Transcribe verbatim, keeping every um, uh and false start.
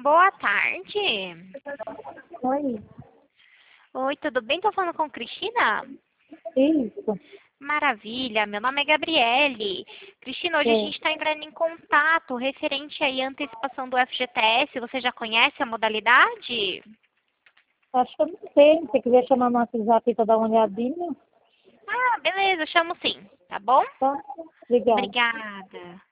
boa tarde. Oi, Oi, tudo bem? Tô falando com Cristina? isso. Maravilha, meu nome é Gabriele. Cristina, hoje a É. gente está entrando em contato referente aí à antecipação do F G T S. Você já conhece a modalidade? Acho que eu não sei. Se você quiser chamar no WhatsApp para dar uma olhadinha, Ah, beleza, eu chamo sim, tá bom? tá? Obrigada. Obrigada.